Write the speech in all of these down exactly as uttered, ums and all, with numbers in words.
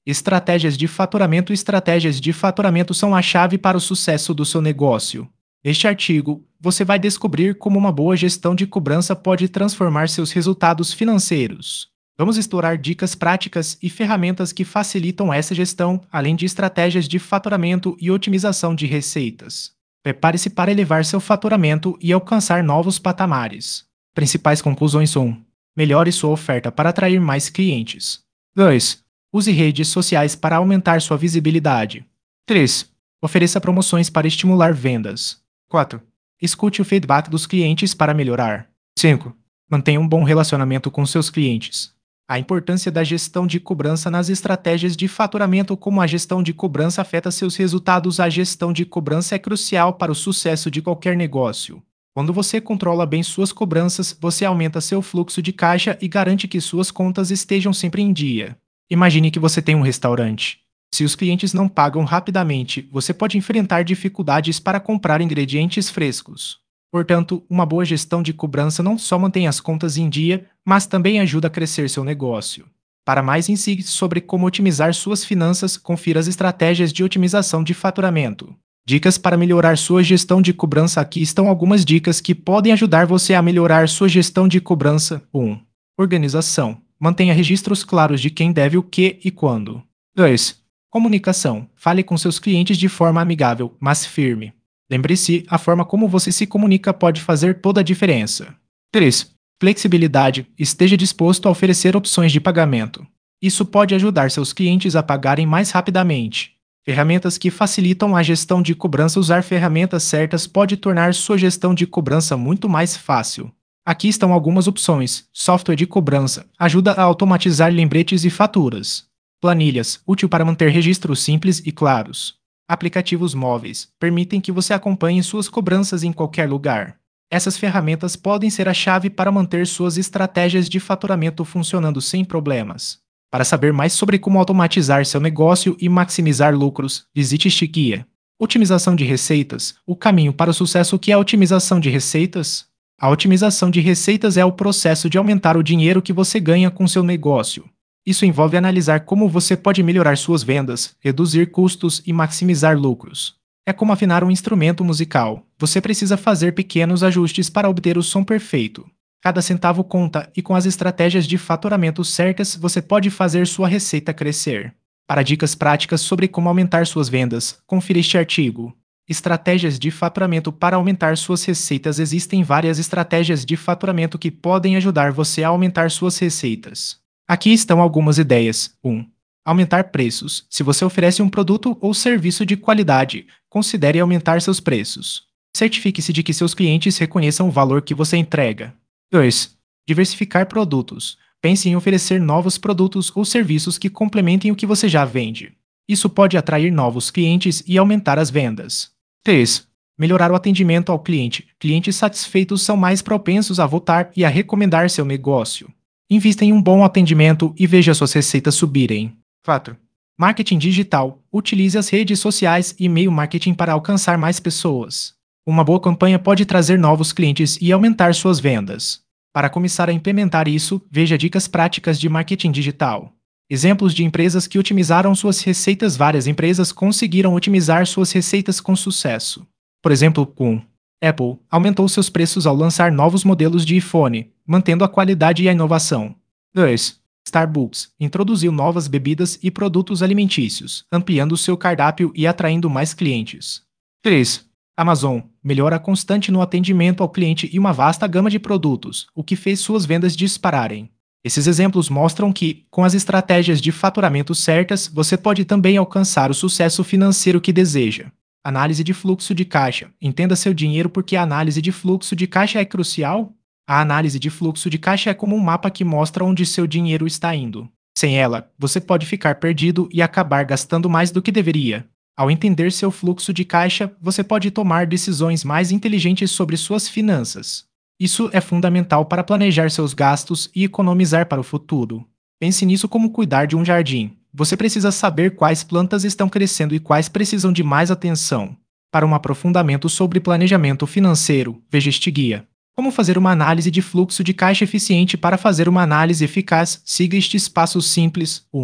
Estratégias de faturamento. Estratégias de faturamento são a chave para o sucesso do seu negócio. Neste artigo, você vai descobrir como uma boa gestão de cobrança pode transformar seus resultados financeiros. Vamos explorar dicas práticas e ferramentas que facilitam essa gestão, além de estratégias de faturamento e otimização de receitas. Prepare-se para elevar seu faturamento e alcançar novos patamares. Principais conclusões: um. Melhore sua oferta para atrair mais clientes. dois. Use redes sociais para aumentar sua visibilidade. três. Ofereça promoções para estimular vendas. quatro. Escute o feedback dos clientes para melhorar. cinco. Mantenha um bom relacionamento com seus clientes. A importância da gestão de cobrança nas estratégias de faturamento. Como a gestão de cobrança afeta seus resultados? A gestão de cobrança é crucial para o sucesso de qualquer negócio. Quando você controla bem suas cobranças, você aumenta seu fluxo de caixa e garante que suas contas estejam sempre em dia. Imagine que você tem um restaurante. Se os clientes não pagam rapidamente, você pode enfrentar dificuldades para comprar ingredientes frescos. Portanto, uma boa gestão de cobrança não só mantém as contas em dia, mas também ajuda a crescer seu negócio. Para mais insights sobre como otimizar suas finanças, confira as estratégias de otimização de faturamento. Dicas para melhorar sua gestão de cobrança. Aqui estão algumas dicas que podem ajudar você a melhorar sua gestão de cobrança. um. Organização. Mantenha registros claros de quem deve o que e quando. dois. Comunicação. Fale com seus clientes de forma amigável, mas firme. Lembre-se, a forma como você se comunica pode fazer toda a diferença. três. Flexibilidade. Esteja disposto a oferecer opções de pagamento. Isso pode ajudar seus clientes a pagarem mais rapidamente. Ferramentas que facilitam a gestão de cobrança. Usar ferramentas certas pode tornar sua gestão de cobrança muito mais fácil. Aqui estão algumas opções. Software de cobrança. Ajuda a automatizar lembretes e faturas. Planilhas. Útil para manter registros simples e claros. Aplicativos móveis. Permitem que você acompanhe suas cobranças em qualquer lugar. Essas ferramentas podem ser a chave para manter suas estratégias de faturamento funcionando sem problemas. Para saber mais sobre como automatizar seu negócio e maximizar lucros, visite este guia. Otimização de receitas. O caminho para o sucesso. O que é a otimização de receitas? A otimização de receitas é o processo de aumentar o dinheiro que você ganha com seu negócio. Isso envolve analisar como você pode melhorar suas vendas, reduzir custos e maximizar lucros. É como afinar um instrumento musical. Você precisa fazer pequenos ajustes para obter o som perfeito. Cada centavo conta, e com as estratégias de faturamento certas, você pode fazer sua receita crescer. Para dicas práticas sobre como aumentar suas vendas, confira este artigo. Estratégias de faturamento para aumentar suas receitas. Existem várias estratégias de faturamento que podem ajudar você a aumentar suas receitas. Aqui estão algumas ideias. um. Aumentar preços. Se você oferece um produto ou serviço de qualidade, considere aumentar seus preços. Certifique-se de que seus clientes reconheçam o valor que você entrega. dois. Diversificar produtos. Pense em oferecer novos produtos ou serviços que complementem o que você já vende. Isso pode atrair novos clientes e aumentar as vendas. três. Melhorar o atendimento ao cliente. Clientes satisfeitos são mais propensos a voltar e a recomendar seu negócio. Invista em um bom atendimento e veja suas receitas subirem. quatro. Marketing digital. Utilize as redes sociais e e-mail marketing para alcançar mais pessoas. Uma boa campanha pode trazer novos clientes e aumentar suas vendas. Para começar a implementar isso, veja dicas práticas de marketing digital. Exemplos de empresas que otimizaram suas receitas. Várias empresas conseguiram otimizar suas receitas com sucesso. Por exemplo, um. Apple aumentou seus preços ao lançar novos modelos de iPhone, mantendo a qualidade e a inovação. dois. Starbucks introduziu novas bebidas e produtos alimentícios, ampliando seu cardápio e atraindo mais clientes. três. Amazon melhora constante no atendimento ao cliente e uma vasta gama de produtos, o que fez suas vendas dispararem. Esses exemplos mostram que, com as estratégias de faturamento certas, você pode também alcançar o sucesso financeiro que deseja. Análise de fluxo de caixa. Entenda seu dinheiro. Porque a análise de fluxo de caixa é crucial? A análise de fluxo de caixa é como um mapa que mostra onde seu dinheiro está indo. Sem ela, você pode ficar perdido e acabar gastando mais do que deveria. Ao entender seu fluxo de caixa, você pode tomar decisões mais inteligentes sobre suas finanças. Isso é fundamental para planejar seus gastos e economizar para o futuro. Pense nisso como cuidar de um jardim. Você precisa saber quais plantas estão crescendo e quais precisam de mais atenção. Para um aprofundamento sobre planejamento financeiro, veja este guia. Como fazer uma análise de fluxo de caixa eficiente? Para fazer uma análise eficaz, siga estes passos simples. um.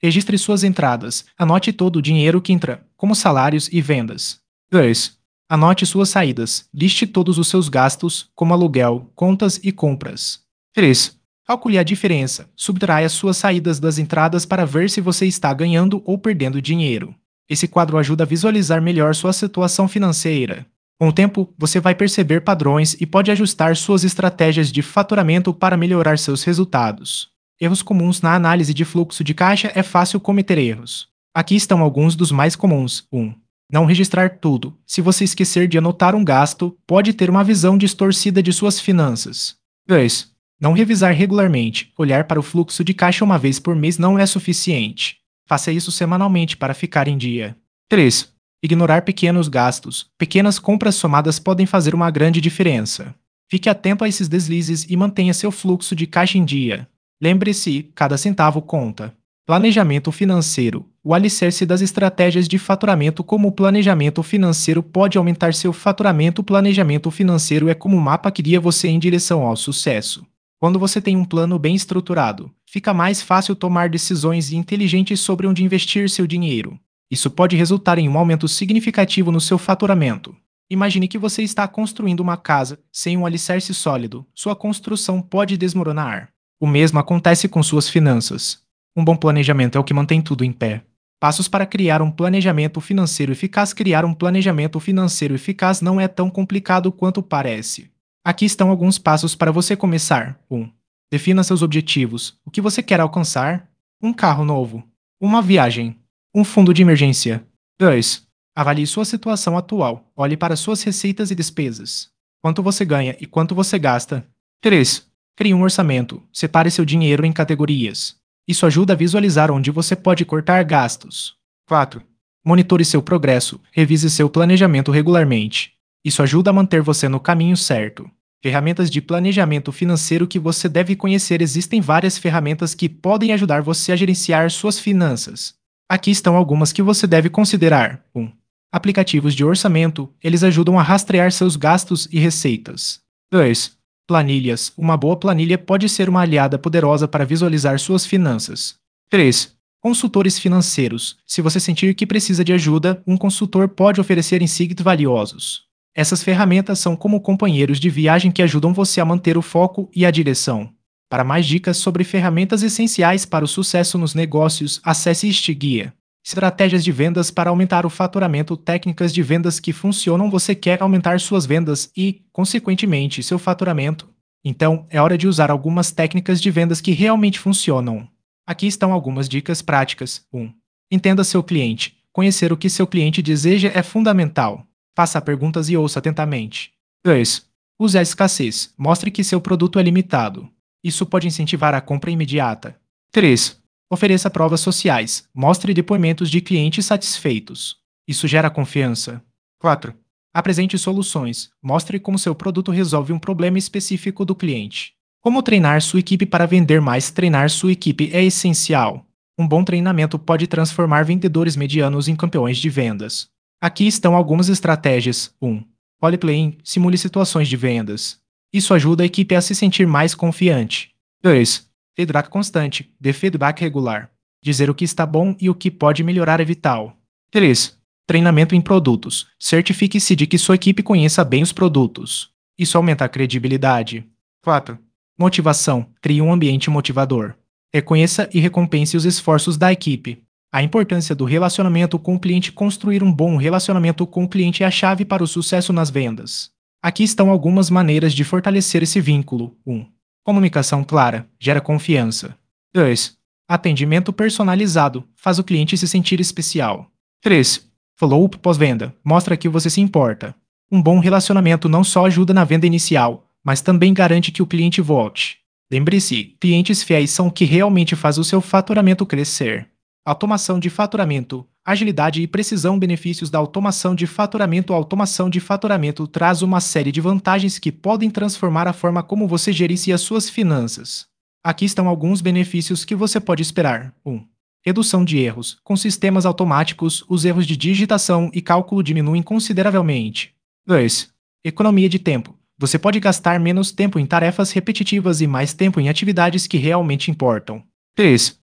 Registre suas entradas. Anote todo o dinheiro que entra, como salários e vendas. dois. Anote suas saídas. Liste todos os seus gastos, como aluguel, contas e compras. três. Calcule a diferença. Subtraia suas saídas das entradas para ver se você está ganhando ou perdendo dinheiro. Esse quadro ajuda a visualizar melhor sua situação financeira. Com o tempo, você vai perceber padrões e pode ajustar suas estratégias de faturamento para melhorar seus resultados. Erros comuns na análise de fluxo de caixa. É fácil cometer erros. Aqui estão alguns dos mais comuns. um. Não registrar tudo. Se você esquecer de anotar um gasto, pode ter uma visão distorcida de suas finanças. dois. Não revisar regularmente. Olhar para o fluxo de caixa uma vez por mês não é suficiente. Faça isso semanalmente para ficar em dia. três. Ignorar pequenos gastos. Pequenas compras somadas podem fazer uma grande diferença. Fique atento a esses deslizes e mantenha seu fluxo de caixa em dia. Lembre-se, cada centavo conta. Planejamento financeiro. O alicerce das estratégias de faturamento. Como o planejamento financeiro pode aumentar seu faturamento? O planejamento financeiro é como um mapa que guia você em direção ao sucesso. Quando você tem um plano bem estruturado, fica mais fácil tomar decisões inteligentes sobre onde investir seu dinheiro. Isso pode resultar em um aumento significativo no seu faturamento. Imagine que você está construindo uma casa sem um alicerce sólido. Sua construção pode desmoronar. O mesmo acontece com suas finanças. Um bom planejamento é o que mantém tudo em pé. Passos para criar um planejamento financeiro eficaz. Criar um planejamento financeiro eficaz não é tão complicado quanto parece. Aqui estão alguns passos para você começar. um. Defina seus objetivos. O que você quer alcançar? Um carro novo. Uma viagem. Um fundo de emergência. dois. Avalie sua situação atual. Olhe para suas receitas e despesas. Quanto você ganha e quanto você gasta. três. Crie um orçamento. Separe seu dinheiro em categorias. Isso ajuda a visualizar onde você pode cortar gastos. quatro. Monitore seu progresso. Revise seu planejamento regularmente. Isso ajuda a manter você no caminho certo. Ferramentas de planejamento financeiro que você deve conhecer. Existem várias ferramentas que podem ajudar você a gerenciar suas finanças. Aqui estão algumas que você deve considerar. um. Aplicativos de orçamento. Eles ajudam a rastrear seus gastos e receitas. dois. Planilhas. Uma boa planilha pode ser uma aliada poderosa para visualizar suas finanças. três. Consultores financeiros. Se você sentir que precisa de ajuda, um consultor pode oferecer insights valiosos. Essas ferramentas são como companheiros de viagem que ajudam você a manter o foco e a direção. Para mais dicas sobre ferramentas essenciais para o sucesso nos negócios, acesse este guia. Estratégias de vendas para aumentar o faturamento. Técnicas de vendas que funcionam. Você quer aumentar suas vendas e, consequentemente, seu faturamento? Então, é hora de usar algumas técnicas de vendas que realmente funcionam. Aqui estão algumas dicas práticas. um. Entenda seu cliente. Conhecer o que seu cliente deseja é fundamental. Faça perguntas e ouça atentamente. dois. Use a escassez. Mostre que seu produto é limitado. Isso pode incentivar a compra imediata. três. Ofereça provas sociais. Mostre depoimentos de clientes satisfeitos. Isso gera confiança. quatro. Apresente soluções. Mostre como seu produto resolve um problema específico do cliente. Como treinar sua equipe para vender mais? Treinar sua equipe é essencial. Um bom treinamento pode transformar vendedores medianos em campeões de vendas. Aqui estão algumas estratégias. um. Roleplaying. Simule situações de vendas. Isso ajuda a equipe a se sentir mais confiante. dois. Feedback constante. Dê feedback regular. Dizer o que está bom e o que pode melhorar é vital. três. Treinamento em produtos. Certifique-se de que sua equipe conheça bem os produtos. Isso aumenta a credibilidade. quatro. Motivação. Crie um ambiente motivador. Reconheça e recompense os esforços da equipe. A importância do relacionamento com o cliente. Construir um bom relacionamento com o cliente é a chave para o sucesso nas vendas. Aqui estão algumas maneiras de fortalecer esse vínculo. um. Comunicação clara. Gera confiança. dois. Atendimento personalizado. Faz o cliente se sentir especial. três. Follow-up pós-venda. Mostra que você se importa. Um bom relacionamento não só ajuda na venda inicial, mas também garante que o cliente volte. Lembre-se, clientes fiéis são o que realmente faz o seu faturamento crescer. Automação de faturamento. Agilidade e precisão. Benefícios da automação de faturamento. A automação de faturamento traz uma série de vantagens que podem transformar a forma como você gerencia suas finanças. Aqui estão alguns benefícios que você pode esperar. um. Redução de erros. Com sistemas automáticos, os erros de digitação e cálculo diminuem consideravelmente. dois. Economia de tempo. Você pode gastar menos tempo em tarefas repetitivas e mais tempo em atividades que realmente importam. três.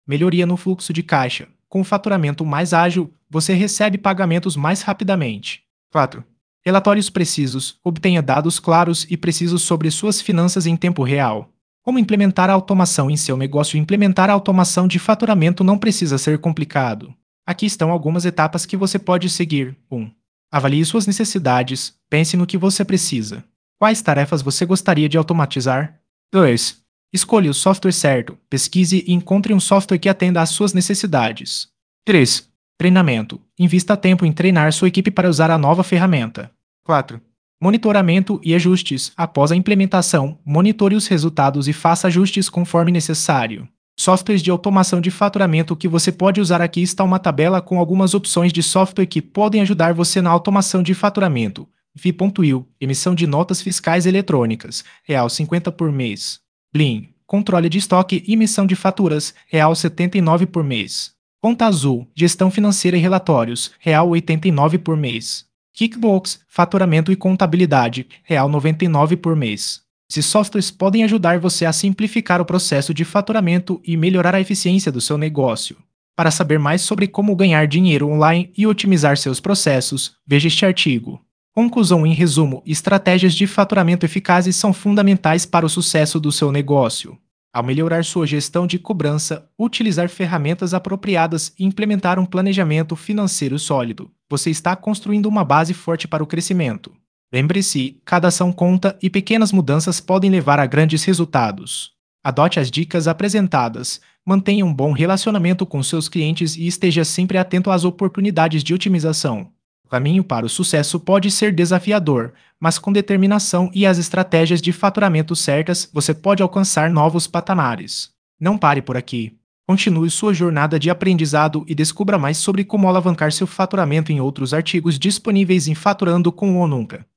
Melhoria no fluxo de caixa. Com o faturamento mais ágil, você recebe pagamentos mais rapidamente. quatro. Relatórios precisos. Obtenha dados claros e precisos sobre suas finanças em tempo real. Como implementar a automação em seu negócio? Implementar a automação de faturamento não precisa ser complicado. Aqui estão algumas etapas que você pode seguir. um. Avalie suas necessidades. Pense no que você precisa. Quais tarefas você gostaria de automatizar? dois. Escolha o software certo. Pesquise e encontre um software que atenda às suas necessidades. três. Treinamento. Invista tempo em treinar sua equipe para usar a nova ferramenta. quatro. Monitoramento e ajustes. Após a implementação, monitore os resultados e faça ajustes conforme necessário. Softwares de automação de faturamento que você pode usar. Aqui está uma tabela com algumas opções de software que podem ajudar você na automação de faturamento. V ponto I O, emissão de notas fiscais eletrônicas, real cinquenta por mês. Blim, controle de estoque e emissão de faturas, real setenta e nove por mês. Conta Azul, gestão financeira e relatórios, real oitenta e nove por mês. Kickbox, faturamento e contabilidade, real noventa e nove por mês. Esses softwares podem ajudar você a simplificar o processo de faturamento e melhorar a eficiência do seu negócio. Para saber mais sobre como ganhar dinheiro online e otimizar seus processos, veja este artigo. Conclusão. Em resumo, estratégias de faturamento eficazes são fundamentais para o sucesso do seu negócio. Ao melhorar sua gestão de cobrança, utilizar ferramentas apropriadas e implementar um planejamento financeiro sólido, você está construindo uma base forte para o crescimento. Lembre-se, cada ação conta e pequenas mudanças podem levar a grandes resultados. Adote as dicas apresentadas, mantenha um bom relacionamento com seus clientes e esteja sempre atento às oportunidades de otimização. O caminho para o sucesso pode ser desafiador, mas com determinação e as estratégias de faturamento certas, você pode alcançar novos patamares. Não pare por aqui. Continue sua jornada de aprendizado e descubra mais sobre como alavancar seu faturamento em outros artigos disponíveis em Faturando com o Onunca.